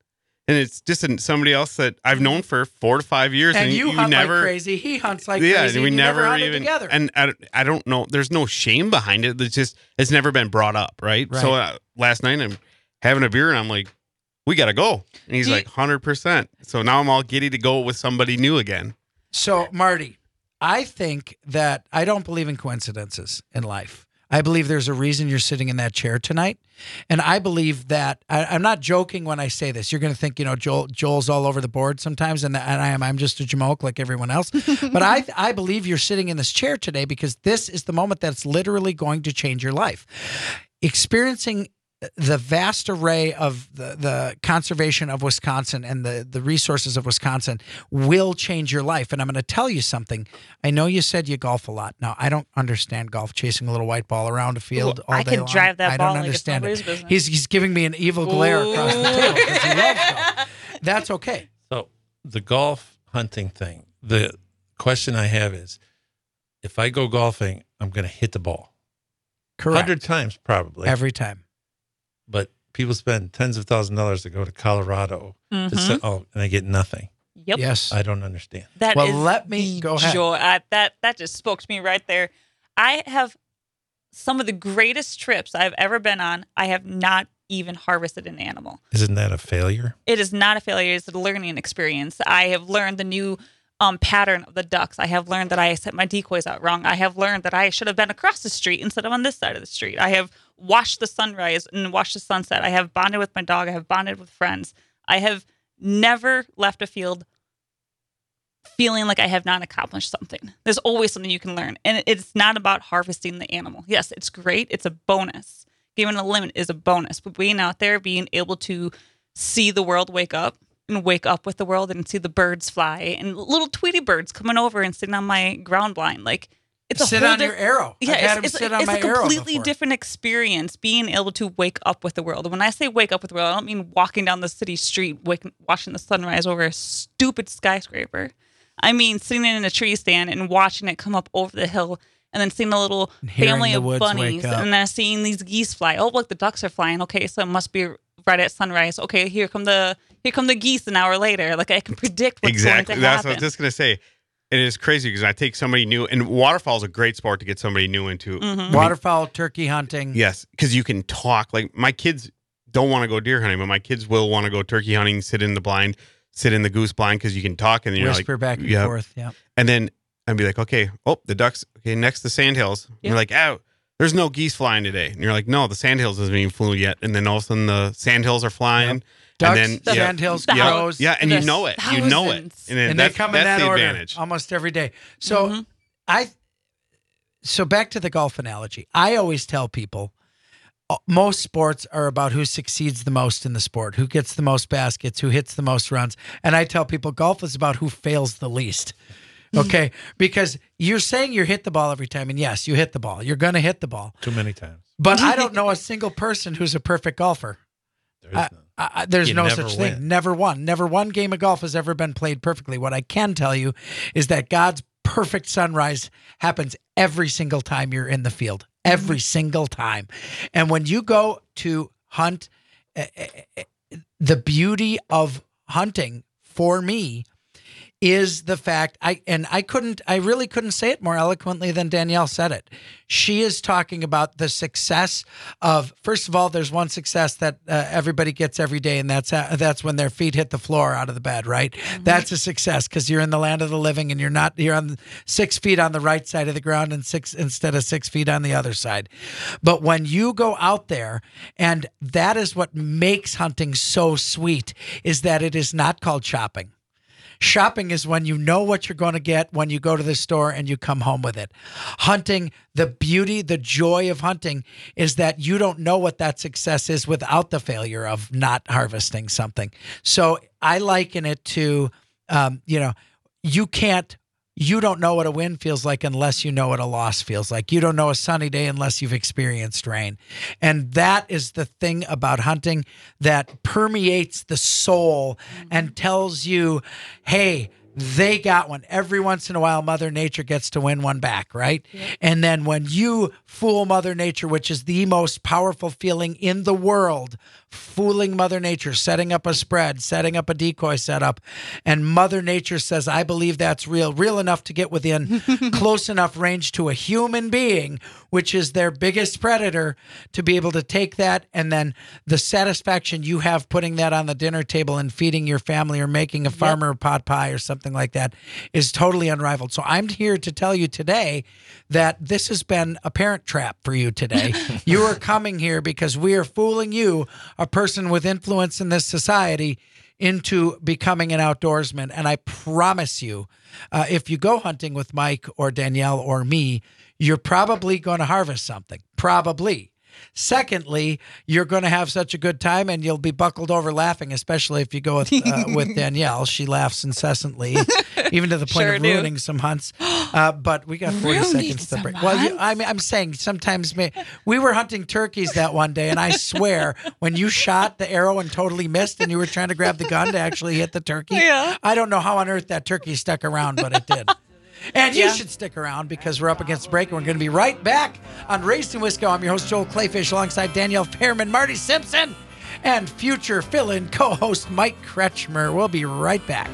S5: And it's just somebody else that I've known for 4 to 5 years.
S2: And you hunt
S5: never,
S2: like crazy. He hunts like
S5: yeah,
S2: crazy.
S5: we
S2: and you
S5: never
S2: hunted
S5: even,
S2: together.
S5: and I don't know. There's no shame behind it. It's never been brought up. Right.
S2: Right.
S5: So last night I'm having a beer and I'm like, we got to go. And he's like 100%. So now I'm all giddy to go with somebody new again.
S2: So, Marty, I think that I don't believe in coincidences in life. I believe there's a reason you're sitting in that chair tonight. And I believe that I'm not joking when I say this. You're going to think, Joel's all over the board sometimes. And I am. I'm just a jamoke like everyone else. But I believe you're sitting in this chair today because this is the moment that's literally going to change your life. Experiencing the vast array of the conservation of Wisconsin and the resources of Wisconsin will change your life. And I'm going to tell you something. I know you said you golf a lot. Now, I don't understand golf, chasing a little white ball around a field all
S3: I
S2: day
S3: can
S2: long.
S3: drive that
S2: I
S3: ball
S2: don't
S3: like it's
S2: understand
S3: nobody's
S2: it.
S3: business.
S2: He's giving me an evil glare across the table because he loves golf. That's okay.
S1: So the golf hunting thing, the question I have is, if I go golfing, I'm going to hit the ball.
S2: Correct.
S1: 100 times probably.
S2: Every time.
S1: But people spend tens of thousands of dollars to go to Colorado to set, and they get nothing.
S3: Yep.
S2: Yes.
S1: I don't understand.
S3: That
S2: Well,
S3: is
S2: let me
S3: the
S2: go ahead.
S3: joy. That just spoke to me right there. I have some of the greatest trips I've ever been on. I have not even harvested an animal.
S1: Isn't that a failure?
S3: It is not a failure. It's a learning experience. I have learned the new pattern of the ducks. I have learned that I set my decoys out wrong. I have learned that I should have been across the street instead of on this side of the street. I have watched the sunrise and watched the sunset. I have bonded with my dog. I have bonded with friends. I have never left a field feeling like I have not accomplished something. There's always something you can learn. And it's not about harvesting the animal. Yes, it's great. It's a bonus. Given a limit is a bonus. But being out there, being able to see the world wake up and wake up with the world and see the birds fly and little Tweety birds coming over and sitting on my ground blind. Like, it's a
S2: Sit
S3: whole
S2: on your arrow.
S3: Yeah,
S2: I've had him
S3: it's
S2: sit on my
S3: a
S2: arrow
S3: completely
S2: before.
S3: different experience being able to wake up with the world. And when I say wake up with the world, I don't mean walking down the city street, watching the sunrise over a stupid skyscraper. I mean sitting in a tree stand and watching it come up over the hill and then seeing a little
S2: Hearing
S3: family
S2: the
S3: of
S2: woods
S3: bunnies
S2: wake up.
S3: and then seeing these geese fly. Oh, look, the ducks are flying. Okay, so it must be right at sunrise. Okay, here come the geese an hour later. Like, I can predict what's
S5: Exactly.
S3: going to
S5: That's
S3: happen.
S5: what I was just going to say. It is crazy because I take somebody new, and waterfowl is a great sport to get somebody new into.
S3: Mm-hmm.
S2: Waterfowl, turkey hunting.
S5: Yes, because you can talk. Like, my kids don't want to go deer hunting, but my kids will want to go turkey hunting, sit in the blind, sit in the goose blind because you can talk and you're
S2: Whisper
S5: like,
S2: back and
S5: yeah.
S2: forth. Yeah.
S5: And then I'd be like, okay, the ducks. Okay, next the sandhills. And you're like, there's no geese flying today. And you're like, no, the sandhills hasn't even flown yet. And then all of a sudden the sandhills are flying.
S2: Ducks,
S5: and then
S2: sandhills,
S3: the-
S2: crows.
S5: Yeah, and you
S3: There's
S5: know it. You know it.
S3: thousands.
S5: And, then
S2: And they
S5: that's,
S2: come in
S5: that's
S2: that
S5: the
S2: order
S5: advantage.
S2: almost every day. So
S3: Mhm.
S2: So back to the golf analogy. I always tell people most sports are about who succeeds the most in the sport, who gets the most baskets, who hits the most runs. And I tell people golf is about who fails the least. Okay? Because you're saying you hit the ball every time. And yes, you hit the ball. You're going to hit the ball.
S1: Too many times.
S2: But I don't know a single person who's a perfect golfer.
S1: There is none.
S2: There's
S1: You
S2: no
S1: never
S2: such
S1: win.
S2: thing. Never one. Never one game of golf has ever been played perfectly. What I can tell you is that God's perfect sunrise happens every single time you're in the field. Every single time. And when you go to hunt, the beauty of hunting for me is the fact I really couldn't say it more eloquently than Danielle said it. She is talking about the success of, first of all, there's one success that everybody gets every day, and that's when their feet hit the floor out of the bed, right? Mm-hmm. That's a success because you're in the land of the living and you're on 6 feet on the right side of the ground and 6 instead of 6 feet on the other side. But when you go out there, and that is what makes hunting so sweet, is that it is not called shopping. Shopping is when you know what you're going to get when you go to the store and you come home with it. Hunting, the beauty, the joy of hunting is that you don't know what that success is without the failure of not harvesting something. So I liken it to, you don't know what a win feels like unless you know what a loss feels like. You don't know a sunny day unless you've experienced rain. And that is the thing about hunting that permeates the soul and tells you, hey, they got one. Every once in a while, Mother Nature gets to win one back, right? Yep. And then when you fool Mother Nature, which is the most powerful feeling in the world, fooling Mother Nature, setting up a spread, setting up a decoy setup, and Mother Nature says, I believe that's real enough to get within close enough range to a human being, which is their biggest predator, to be able to take that, and then the satisfaction you have putting that on the dinner table and feeding your family or making a farmer pot pie or something like that is totally unrivaled. So I'm here to tell you today that this has been a parent trap for you today. You are coming here because we are fooling you, a person with influence in this society, into becoming an outdoorsman. And I promise you, if you go hunting with Mike or Danielle or me, you're probably going to harvest something. Probably. Secondly, you're going to have such a good time and you'll be buckled over laughing, especially if you go with Danielle. She laughs incessantly, even to the point
S3: Sure
S2: of
S3: do.
S2: ruining some hunts. But we got 40 seconds to break. Well, I'm saying sometimes we were hunting turkeys that one day, and I swear when you shot the arrow and totally missed and you were trying to grab the gun to actually hit the turkey,
S3: Yeah.
S2: I don't know how on earth that turkey stuck around, but it did. And you should stick around because we're up against the break and we're going to be right back on Raised in Wisco. I'm your host, Joel Clayfish, alongside Danielle Fairman, Marty Simpson, and future fill-in co-host Mike Kretschmer. We'll be right back.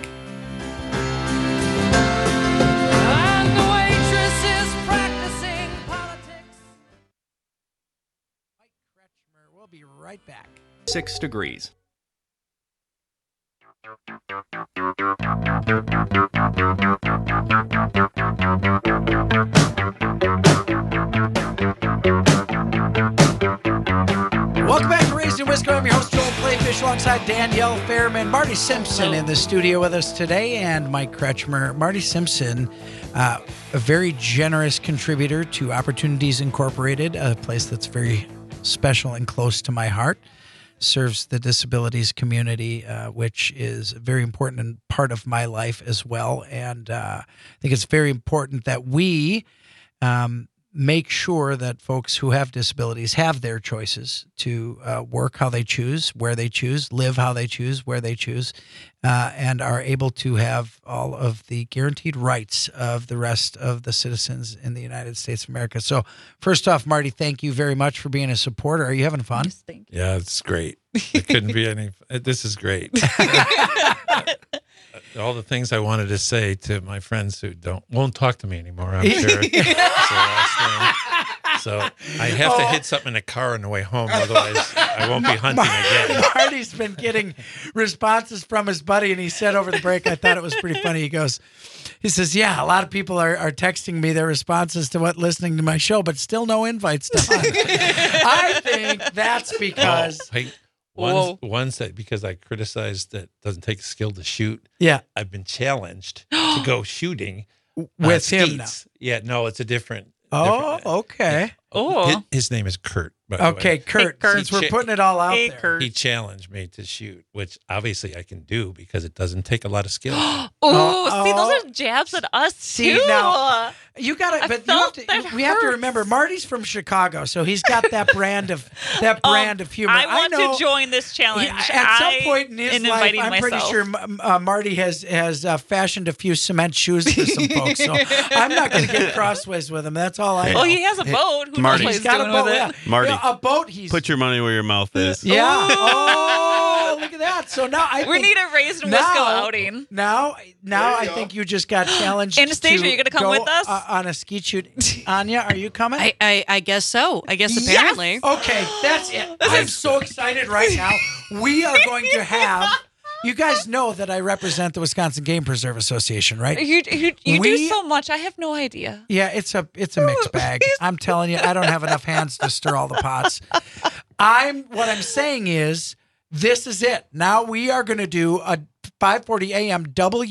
S9: And the waitress is practicing politics.
S2: Mike Kretschmer. We'll be right back.
S6: 6 degrees.
S2: Welcome back to Raised in Wisco. I'm your host, Joel Clayfish, alongside Danielle Fairman, Marty Simpson in the studio with us today, and Mike Kretschmer. Marty Simpson, a very generous contributor to Opportunities Incorporated, a place that's very special and close to my heart. Serves the disabilities community, which is a very important and part of my life as well. And I think it's very important that we make sure that folks who have disabilities have their choices to work how they choose, where they choose, live how they choose, where they choose, and are able to have all of the guaranteed rights of the rest of the citizens in the United States of America. So first off, Marty, thank you very much for being a supporter. Are you having fun?
S3: Yes, thank you.
S1: Yeah, it's great. It couldn't be any. This is great. All the things I wanted to say to my friends who won't talk to me anymore, I'm sure. So I have to hit something in the car on the way home, otherwise I won't be hunting again.
S2: Marty's been getting responses from his buddy, and he said over the break, I thought it was pretty funny. He says, yeah, a lot of people are texting me their responses to listening to my show, but still no invites to hunt. I think that's because...
S1: One said, because I criticized that it doesn't take skill to shoot.
S2: Yeah.
S1: I've been challenged to go shooting
S2: with him now.
S1: skeets. Yeah, no, it's a different.
S2: Okay.
S3: Oh.
S1: His name is Kurt. By the
S2: Okay,
S1: way.
S2: Kurt,
S3: Kurt.
S2: since we're putting it all out
S3: Hey,
S2: there.
S3: Kurt.
S1: He challenged me to shoot, which obviously I can do because it doesn't take a lot of skill.
S3: Oh, see, those are jabs at us
S2: See,
S3: too.
S2: now- You got
S3: I
S2: it, but
S3: felt that
S2: we have to
S3: hurts.
S2: remember Marty's from Chicago, so he's got that brand of humor.
S3: I want
S2: know,
S3: to join this challenge.
S2: At some point in his
S3: am
S2: life,
S3: inviting
S2: I'm pretty
S3: myself.
S2: sure Marty has fashioned a few cement shoes for some folks. So I'm not going to get crossways with him. That's all I know.
S3: Oh, he has a boat. Who
S5: Marty.
S3: knows what
S2: He's
S3: he's
S2: got a
S3: doing
S2: boat.
S3: with
S2: Yeah.
S3: it?
S5: Marty.
S2: Yeah, a boat. He's
S5: Put your money where your mouth is.
S2: yeah. Oh, look at that. So now I
S3: We
S2: think
S3: need a Raised in Wisco outing.
S2: Now I think you just got challenged.
S3: Anastasia,
S2: to
S3: you gonna come
S2: go,
S3: with us?
S2: on a ski shoot? Anya, are you coming?
S4: I guess so. I guess apparently.
S2: Okay, that's it. I'm so excited right now. We are going to have. You guys know that I represent the Wisconsin Game Preserve Association, right?
S3: You do
S2: We-
S3: so much. I have no idea.
S2: Yeah, it's a mixed bag. I'm telling you, I don't have enough hands to stir all the pots. What I'm saying is, this is it. Now we are going to do a 5:40 a.m.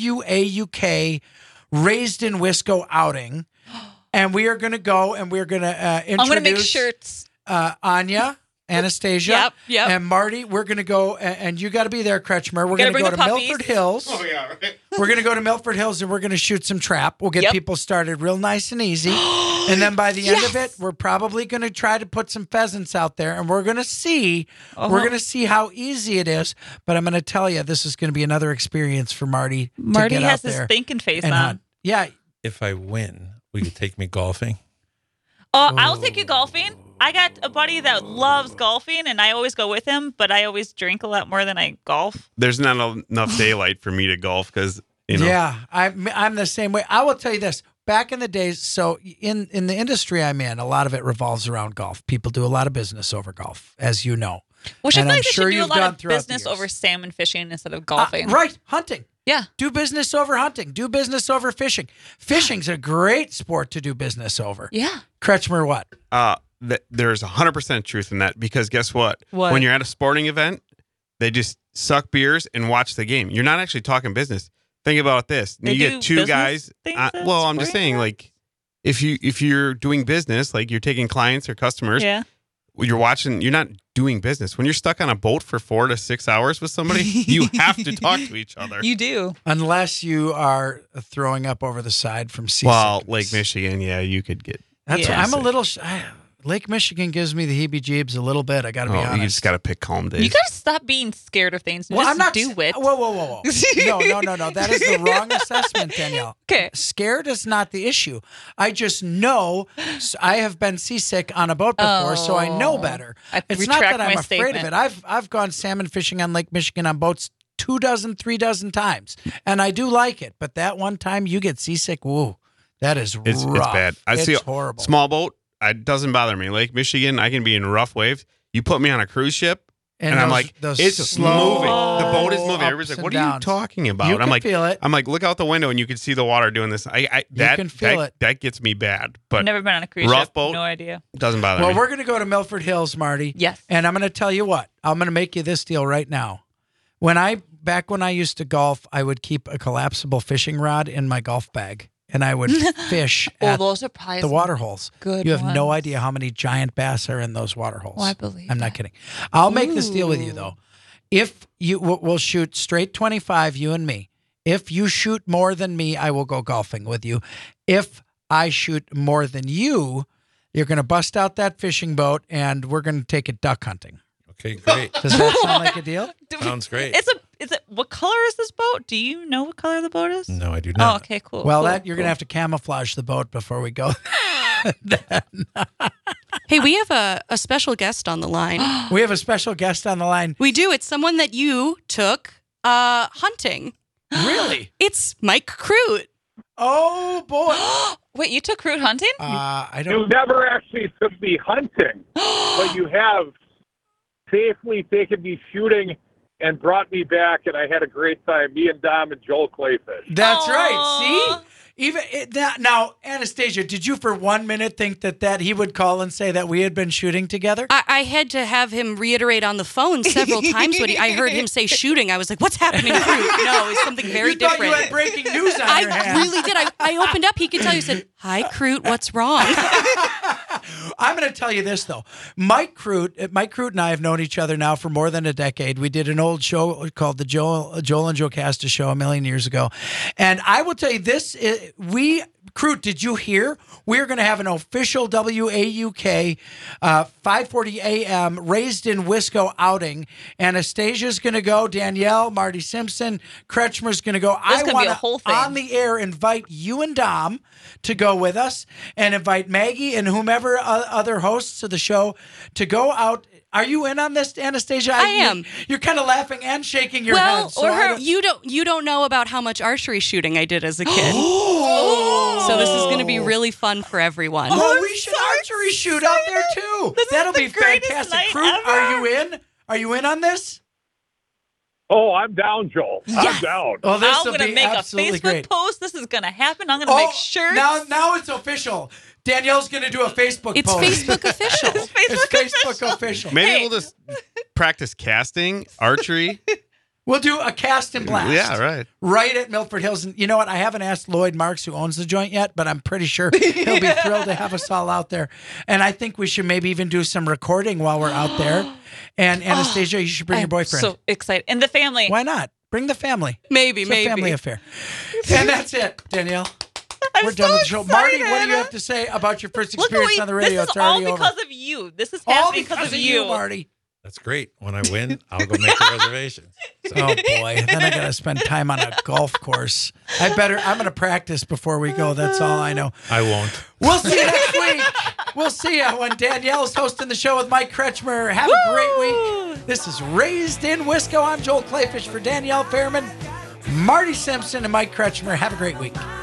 S2: WAUK Raised in Wisco outing, and we are going to go and we're going to introduce.
S3: I'm going to make shirts.
S2: Anya, Anastasia,
S4: Yep.
S2: and Marty. We're going to go, and you got to be there, Kretschmer. We're going to
S3: bring
S2: go
S3: the
S2: to
S3: puppies.
S2: Milford Hills.
S5: Oh, yeah, right.
S2: We're going to go to Milford Hills, and we're going to shoot some trap. We'll get
S3: Yep.
S2: people started real nice and easy. And then by the end of it, we're probably going to try to put some pheasants out there, and we're going to see. We're going to see how easy it is. But I'm going to tell you, this is going to be another experience for Marty.
S3: Marty
S2: to get
S3: has
S2: out there
S3: his thinking face
S2: and
S3: on.
S2: hunt. Yeah.
S1: If I win, will you take me golfing?
S3: I'll take you golfing. I got a buddy that loves golfing, and I always go with him, but I always drink a lot more than I golf.
S5: There's not enough daylight for me to golf because,
S2: Yeah, I'm the same way. I will tell you this. Back in the days, so in the industry I'm in, a lot of it revolves around golf. People do a lot of business over golf, as you know.
S3: Which I
S2: And
S3: feel
S2: I'm
S3: like they
S2: sure
S3: should do a
S2: you've
S3: lot
S2: gone
S3: of
S2: throughout the
S3: business
S2: years.
S3: over salmon fishing instead of golfing.
S2: Right, hunting.
S3: Yeah.
S2: Do business over hunting. Do business over fishing. Fishing's a great sport to do business over.
S3: Yeah.
S2: Kretschmer, what?
S5: there's 100% truth in that because guess what?
S3: What?
S5: When you're at a sporting event, they just suck beers and watch the game. You're not actually talking business. Think about this.
S3: They
S5: You
S3: do
S5: get two
S3: business
S5: guys.
S3: things at
S5: Well, I'm just
S3: sporting
S5: saying, like, if you're doing business, like you're taking clients or customers,
S3: Yeah.
S5: you're watching. You're not doing business. When you're stuck on a boat for 4 to 6 hours with somebody, you have to talk to each other.
S3: You do.
S2: Unless you are throwing up over the side from seasickness.
S5: Well, Lake Michigan, yeah, you could get.
S2: That's
S3: Yeah.
S2: I'm a little. Lake Michigan gives me the heebie-jeebs a little bit. I got to be honest.
S5: You just got to pick calm days.
S3: You gotta stop being scared of things. And
S2: Well,
S3: just
S2: I'm not.
S3: do it.
S2: Whoa. No. That is the wrong assessment, Danielle.
S3: Okay.
S2: Scared is not the issue. I just know I have been seasick on a boat before, so I know better.
S3: I
S2: It's not
S3: retract
S2: that I'm
S3: my
S2: afraid of
S3: statement.
S2: it. I've gone salmon fishing on Lake Michigan on boats 24, 3 times, and I do like it. But that one time you get seasick, woo, that is
S5: It's
S2: rough.
S5: bad. I
S2: It's
S5: see
S2: horrible.
S5: small boat. It doesn't bother me. Lake Michigan, I can be in rough waves. You put me on a cruise ship, and I'm
S2: those-
S5: like,
S2: those
S5: it's
S2: slow
S5: moving. The boat is moving.
S2: ups
S5: Everybody's like,
S2: and
S5: what are you
S2: downs.
S5: talking about?
S2: You
S5: I'm
S2: can
S5: like,
S2: feel it.
S5: I'm like, look out the window, and you can see the water doing this.
S2: can feel it.
S5: That gets me bad, but
S3: Never been on a cruise
S5: rough
S3: ship.
S5: boat.
S3: No idea.
S5: doesn't bother
S2: Well,
S5: me.
S2: we're going to go to Milford Hills, Marty.
S3: Yes.
S2: And I'm going to tell you what. I'm going to make you this deal right now. Back when I used to golf, I would keep a collapsible fishing rod in my golf bag, and I would fish
S3: Oh,
S2: at
S3: those are probably
S2: the water holes.
S3: good
S2: You have no
S3: ones.
S2: idea how many giant bass are in those water holes.
S3: Oh, I believe
S2: I'm not
S3: that.
S2: kidding. I'll make this deal with you though. If we'll shoot straight 25, you and me. If you shoot more than me, I will go golfing with you. If I shoot more than you, you're going to bust out that fishing boat and we're going to take it duck hunting.
S1: Okay, great.
S2: Does that sound like a deal?
S1: Sounds great.
S3: Is it what color is this boat? Do you know what color the boat is?
S1: No, I do
S3: Oh,
S1: not.
S3: okay, cool.
S2: Well,
S3: cool,
S2: you're going to have to camouflage the boat before we go.
S4: Hey, we have a special guest on the line.
S2: We have a special guest on the line.
S4: We do. It's someone that you took hunting.
S2: Really?
S4: It's Mike Crute.
S2: Oh boy.
S3: Wait, you took root hunting?
S2: I
S10: You
S2: don't.
S10: never actually took me hunting, but you have safely taken me shooting and brought me back, and I had a great time. Me and Dom and Joel Clayfish.
S2: That's
S3: Aw.
S2: right. See, even now, Anastasia, did you for 1 minute think that he would call and say that we had been shooting together?
S4: I had to have him reiterate on the phone several times when I heard him say shooting. I was like, what's happening, Crute? No, it's something very
S2: you thought
S4: different.
S2: you had breaking news on your
S4: I
S2: hands.
S4: really did. I opened up. He could tell you, said, hi, Crute, what's wrong?
S2: I'm going to tell you this though. Mike Crute and I have known each other now for more than a decade. We did an old show called the Joel and Joe Casta Show a million years ago, and I will tell you this: Crute, did you hear? We're going to have an official WAUK 5:40 a.m. Raised in Wisco outing. Anastasia's going to go. Danielle, Marty Simpson, Kretschmer's going to go.
S3: This is gonna be
S2: want
S3: a whole
S2: to
S3: thing.
S2: on the air invite you and Dom to go with us, and invite Maggie and whomever other hosts of the show to go out. Are you in on this, Anastasia?
S4: I am.
S2: You're kind of laughing and shaking your
S4: Well,
S2: head. So I don't-
S4: you don't know about how much archery shooting I did as a kid. So this is going to be really fun for everyone.
S2: Oh, we should archery shoot out there too.
S3: This is
S2: That'll
S3: the
S2: be
S3: greatest
S2: fantastic.
S3: night
S2: Crute,
S3: ever.
S2: are you in? Are you in on this?
S10: Oh, I'm down, Joel. I'm
S3: Yes.
S10: down.
S2: Oh, this
S3: I'm
S2: will
S3: going to
S2: be
S3: make a
S2: absolutely
S3: Facebook
S2: great.
S3: post. This is going to happen. I'm going to make sure.
S2: Now it's official. Danielle's going to do a Facebook
S4: It's
S2: post.
S4: Facebook official.
S2: It's Facebook official.
S5: Maybe
S3: Hey.
S5: we'll just practice casting, archery.
S2: We'll do a cast and blast.
S5: Yeah, right.
S2: Right at Milford Hills. And you know what? I haven't asked Lloyd Marks, who owns the joint yet, but I'm pretty sure he'll be thrilled to have us all out there. And I think we should maybe even do some recording while we're out there. And Anastasia, you should bring your
S3: I'm
S2: boyfriend.
S3: so excited. And the family.
S2: Why not? Bring the family.
S4: Maybe,
S2: It's a family
S4: maybe.
S2: affair. And that's it, Danielle.
S3: I'm
S2: We're done with the
S3: so
S2: show. Marty, what do you
S3: excited.
S2: have to say about your first
S3: Look,
S2: experience
S3: wait,
S2: on the radio?
S3: this
S2: It's
S3: is all
S2: already
S3: because
S2: over.
S3: of you. This is
S2: All
S3: happening
S2: because
S3: of
S2: of
S3: you.
S2: Marty.
S1: That's great. When I win, I'll go make the reservations. So,
S2: Oh boy, then I gotta spend time on a golf course. I'm gonna practice before we go. That's all I know.
S1: I won't.
S2: We'll see you next week. We'll see you when Danielle's hosting the show with Mike Kretschmer. Have a great week. This is Raised in Wisco. I'm Joel Clayfish for Danielle Fairman, Marty Simpson, and Mike Kretschmer. Have a great week.